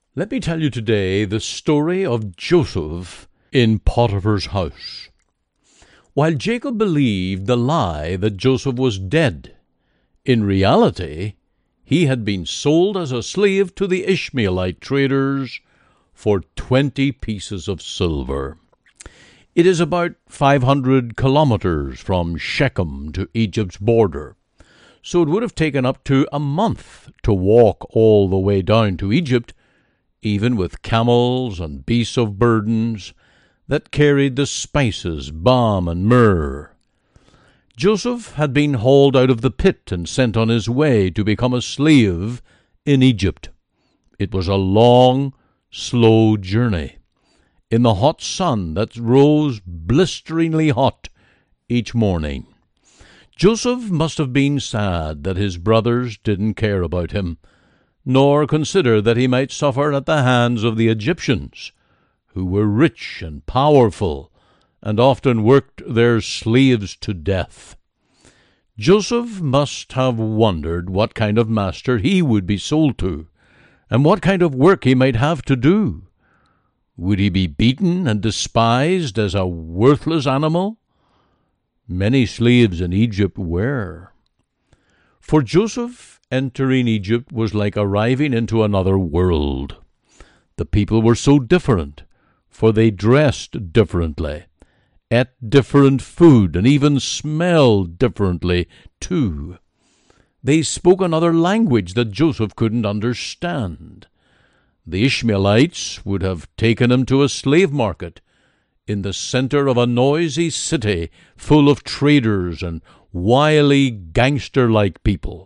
Let me tell you today the story of Joseph in Potiphar's house. While Jacob believed the lie that Joseph was dead, in reality, he had been sold as a slave to the Ishmaelite traders for 20 pieces of silver. It is about 500 kilometers from Shechem to Egypt's border, so it would have taken up to a month to walk all the way down to Egypt, even with camels and beasts of burdens that carried the spices, balm, and myrrh. Joseph had been hauled out of the pit and sent on his way to become a slave in Egypt. It was a long, slow journey, in the hot sun that rose blisteringly hot each morning. Joseph must have been sad that his brothers didn't care about him, nor consider that he might suffer at the hands of the Egyptians, who were rich and powerful, and often worked their slaves to death. Joseph must have wondered what kind of master he would be sold to, and what kind of work he might have to do. Would he be beaten and despised as a worthless animal? Many slaves in Egypt were. For Joseph, entering Egypt was like arriving into another world. The people were so different, for they dressed differently, ate different food, and even smelled differently, too. They spoke another language that Joseph couldn't understand. The Ishmaelites would have taken him to a slave market in the center of a noisy city full of traders and wily gangster-like people.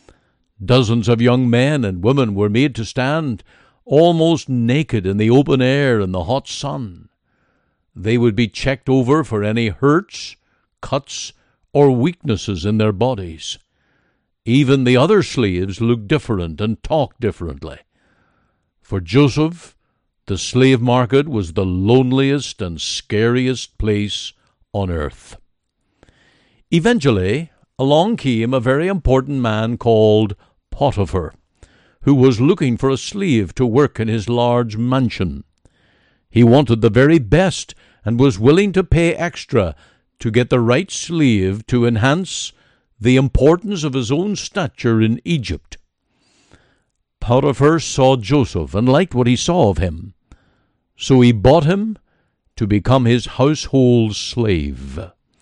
Dozens of young men and women were made to stand almost naked in the open air in the hot sun. They would be checked over for any hurts, cuts, or weaknesses in their bodies. Even the other slaves looked different and talked differently. For Joseph, the slave market was the loneliest and scariest place on earth. Eventually, along came a very important man called Potiphar, who was looking for a slave to work in his large mansion. He wanted the very best and was willing to pay extra to get the right slave to enhance the importance of his own stature in Egypt. Potiphar saw Joseph and liked what he saw of him, so he bought him to become his household slave.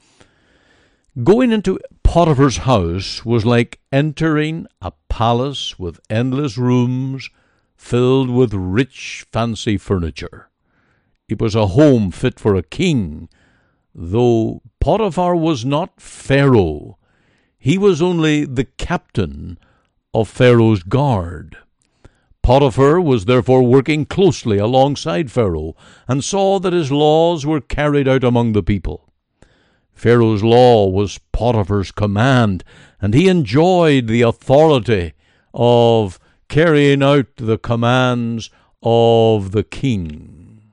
Going into Potiphar's house was like entering a palace with endless rooms filled with rich, fancy furniture. It was a home fit for a king, though Potiphar was not Pharaoh. He was only the captain of Pharaoh's guard. Potiphar was therefore working closely alongside Pharaoh and saw that his laws were carried out among the people. Pharaoh's law was Potiphar's command, and he enjoyed the authority of carrying out the commands of the king.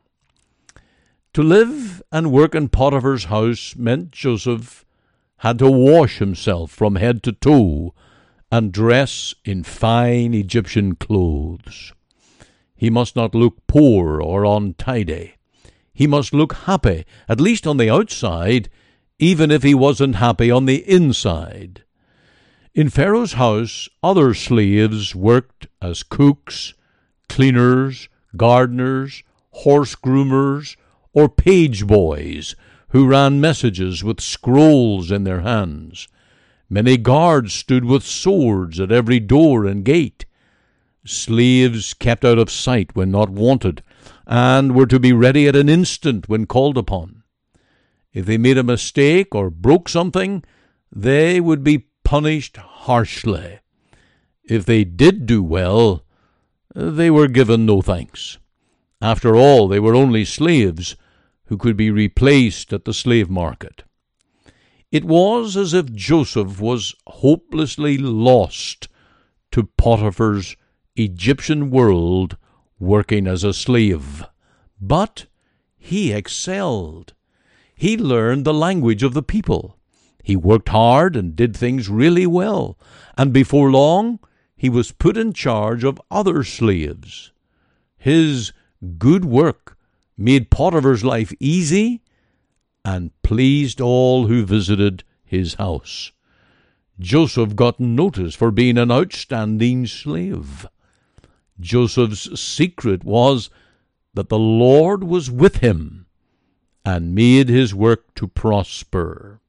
To live and work in Potiphar's house meant Joseph had to wash himself from head to toe and dress in fine Egyptian clothes. He must not look poor or untidy. He must look happy, at least on the outside, even if he wasn't happy on the inside. In Pharaoh's house, other slaves worked as cooks, cleaners, gardeners, horse groomers, or page boys who ran messages with scrolls in their hands. Many guards stood with swords at every door and gate. Slaves kept out of sight when not wanted, and were to be ready at an instant when called upon. If they made a mistake or broke something, they would be punished harshly. If they did do well, they were given no thanks. After all, they were only slaves who could be replaced at the slave market. It was as if Joseph was hopelessly lost to Potiphar's Egyptian world working as a slave. But he excelled. He learned the language of the people. He worked hard and did things really well, and before long he was put in charge of other slaves. His good work made Potiphar's life easy and pleased all who visited his house. Joseph got notice for being an outstanding slave. Joseph's secret was that the Lord was with him and made his work to prosper.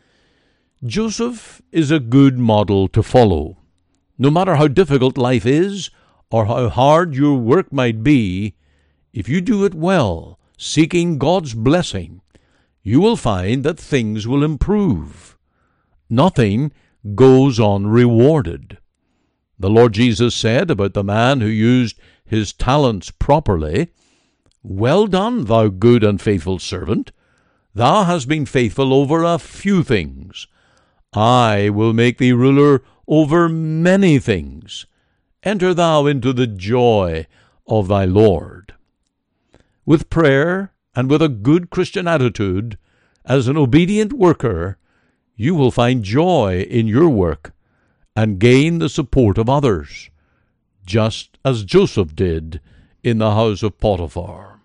Joseph is a good model to follow. No matter how difficult life is or how hard your work might be, if you do it well, seeking God's blessing, you will find that things will improve. Nothing goes unrewarded. The Lord Jesus said about the man who used his talents properly, "Well done, thou good and faithful servant. Thou hast been faithful over a few things. I will make thee ruler over many things. Enter thou into the joy of thy Lord." With prayer and with a good Christian attitude, as an obedient worker, you will find joy in your work and gain the support of others, just as Joseph did in the house of Potiphar.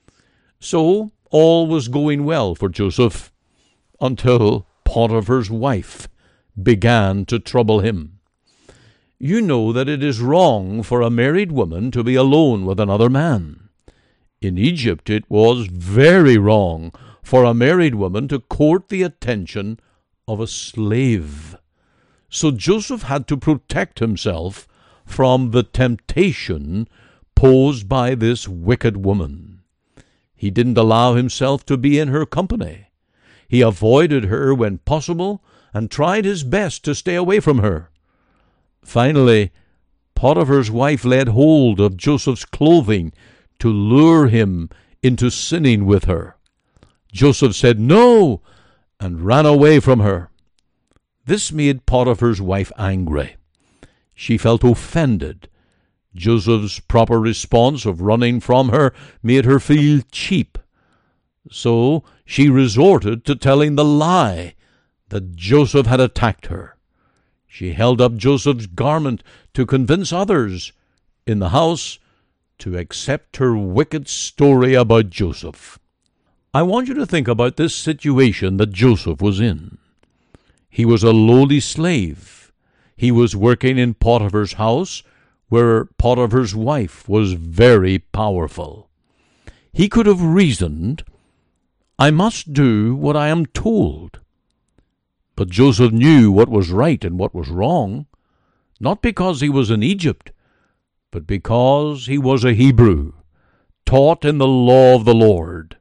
So all was going well for Joseph until Potiphar's wife began to trouble him. You know that it is wrong for a married woman to be alone with another man. In Egypt it was very wrong for a married woman to court the attention of a slave. So Joseph had to protect himself from the temptation posed by this wicked woman. He didn't allow himself to be in her company. He avoided her when possible and tried his best to stay away from her. Finally, Potiphar's wife laid hold of Joseph's clothing to lure him into sinning with her. Joseph said no and ran away from her. This made Potiphar's wife angry. She felt offended. Joseph's proper response of running from her made her feel cheap. So she resorted to telling the lie that Joseph had attacked her. She held up Joseph's garment to convince others in the house to accept her wicked story about Joseph. I want you to think about this situation that Joseph was in. He was a lowly slave. He was working in Potiphar's house, where Potiphar's wife was very powerful. He could have reasoned, "I must do what I am told." But Joseph knew what was right and what was wrong, not because he was in Egypt, but because he was a Hebrew, taught in the law of the Lord.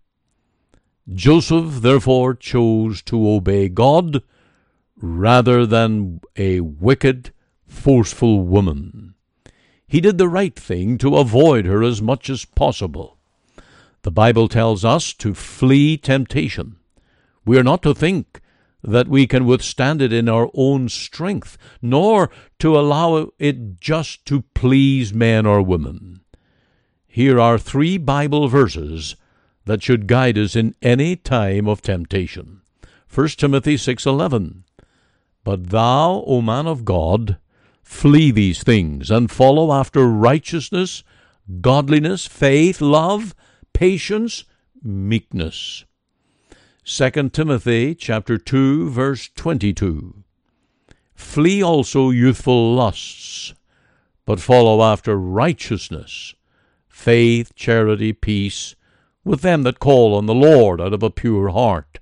Joseph therefore chose to obey God rather than a wicked, forceful woman. He did the right thing to avoid her as much as possible. The Bible tells us to flee temptation. We are not to think that we can withstand it in our own strength, nor to allow it just to please men or women. Here are 3 Bible verses that should guide us in any time of temptation. 1 Timothy 6:11. "But thou, O man of God, flee these things, and follow after righteousness, godliness, faith, love, patience, meekness." 2 Timothy chapter 2, verse 22. "Flee also youthful lusts, but follow after righteousness, faith, charity, peace, with them that call on the Lord out of a pure heart."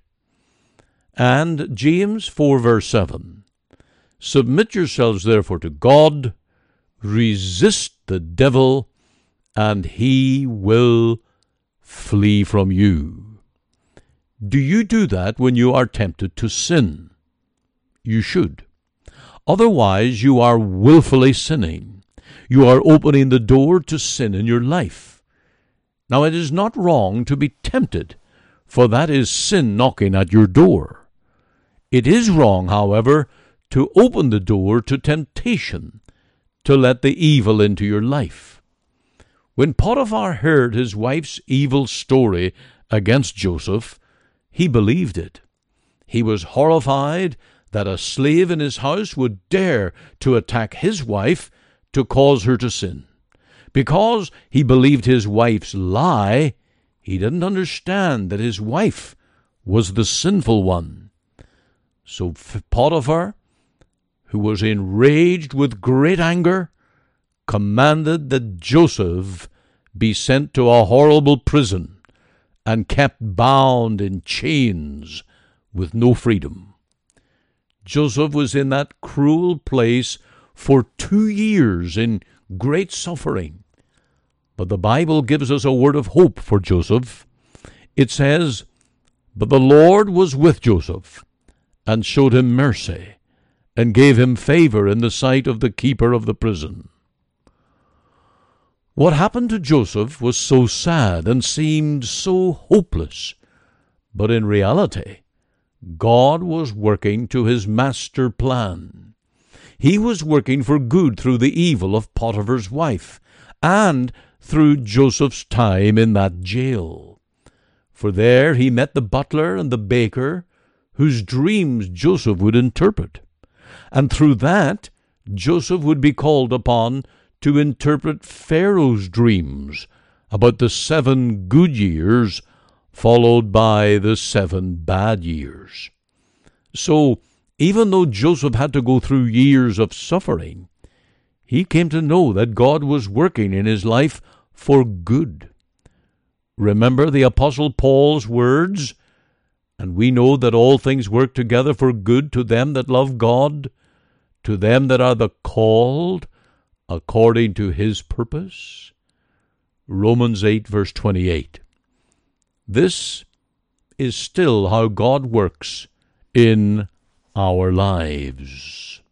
And James 4, verse 7. "Submit yourselves therefore to God, resist the devil, and he will flee from you." Do you do that when you are tempted to sin? You should. Otherwise, you are willfully sinning. You are opening the door to sin in your life. Now, it is not wrong to be tempted, for that is sin knocking at your door. It is wrong, however, to open the door to temptation, to let the evil into your life. When Potiphar heard his wife's evil story against Joseph, he believed it. He was horrified that a slave in his house would dare to attack his wife to cause her to sin. Because he believed his wife's lie, he didn't understand that his wife was the sinful one. So Potiphar, who was enraged with great anger, commanded that Joseph be sent to a horrible prison and kept bound in chains with no freedom. Joseph was in that cruel place for 2 years in great suffering. But the Bible gives us a word of hope for Joseph. It says, "But the Lord was with Joseph, and showed him mercy, and gave him favor in the sight of the keeper of the prison." What happened to Joseph was so sad and seemed so hopeless, but in reality, God was working to his master plan. He was working for good through the evil of Potiphar's wife, and through Joseph's time in that jail. For there he met the butler and the baker, whose dreams Joseph would interpret. And through that, Joseph would be called upon to interpret Pharaoh's dreams about the 7 good years followed by the 7 bad years. So, even though Joseph had to go through years of suffering, he came to know that God was working in his life for good. Remember the Apostle Paul's words, "And we know that all things work together for good to them that love God, to them that are the called according to his purpose." Romans 8, verse 28. This is still how God works in our lives.